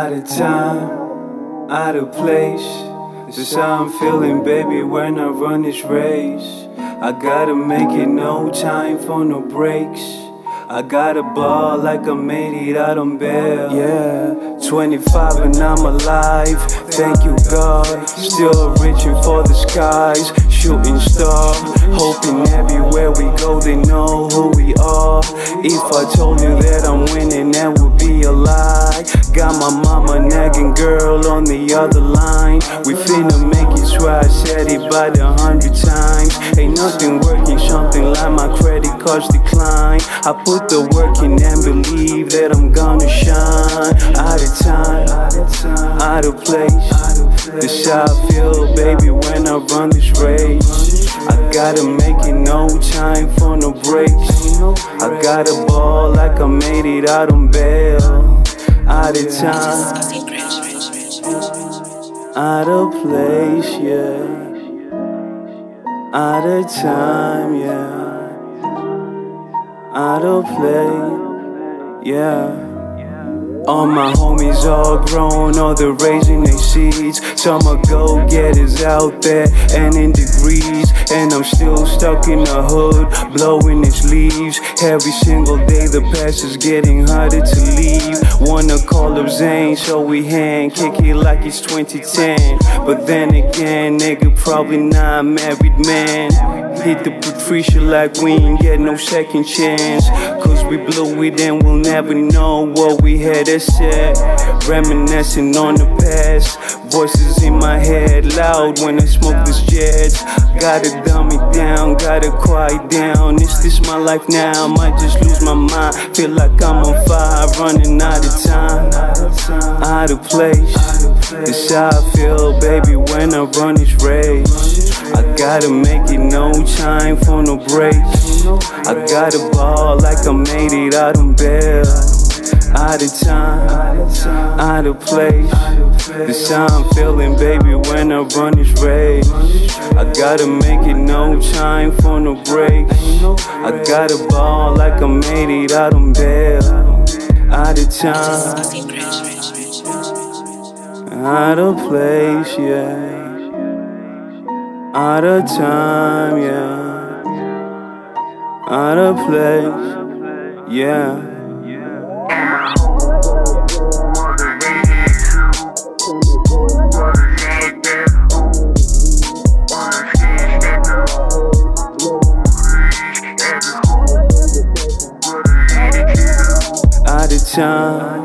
Out of time, out of place. This how I'm feeling, baby, when I run this race. I gotta make it, no time for no breaks. I got a ball like I made it out on bail. Yeah, 25 and I'm alive, thank you God. Still reaching for the skies, shooting star. Hoping everywhere we go they know who we are. If I told you that I'm winning, that would be a lie. Got my mama nagging, girl on the other line. We finna make it, so I said it by the 100 times. Ain't nothing working, something like my credit cards decline. I put the work in and believe that I'm gonna shine. Out of time, out of place. This how I feel, baby, when I run this race. I gotta make it, no time for no breaks. I got a ball like I made it out on bail. Out of time, out of place, yeah. Out of time, yeah. Out of play, yeah. All my homies all grown, all they're raising their seeds. Some are go-getters out there and in degrees. And I'm still stuck in the hood, blowing its leaves. Every single day the past is getting harder to leave. Wanna call up Zane, so we hand kick it like it's 2010. But then again, nigga, probably not a married man. Hit the Patricia like we ain't get no second chance. Cause we blew it and we'll never know what we had said. Reminiscing on the past. Voices in my head loud when I smoke this jet. Gotta dumb it down, gotta quiet down. Is this my life now? Might just lose my mind. Feel like I'm on fire, running out of time. Out of place. It's how I feel, baby, when I run this race. I gotta make it, no time for no breaks. I got a ball like I made it out on bail. Out of time, out of place. This how I'm feeling, baby, when I run this race. I gotta make it, no time for no breaks. I got a ball like I made it out on bail. Out of time, out of place, yeah. Out of time, yeah. Out of place, yeah. Out of time,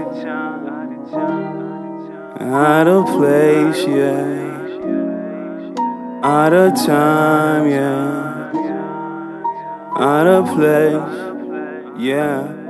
out of place, yeah. Out of time, yeah. Out of place, yeah.